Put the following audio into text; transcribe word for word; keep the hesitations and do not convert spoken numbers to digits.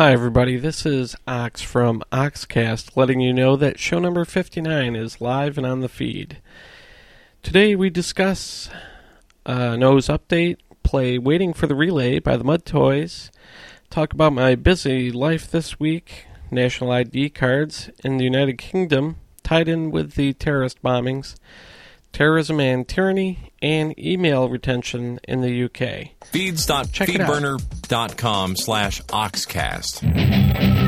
Hi everybody, this is Ox from Oxcast letting you know that show number fifty-nine is live and on the feed. Today we discuss uh, Noah's Update, play Waiting for the Relay by the Mud Toys, talk about my busy life this week, national I D cards in the United Kingdom tied in with the terrorist bombings, terrorism and tyranny, and email retention in the U K. Feeds dot feedburner dot com slash oxcast.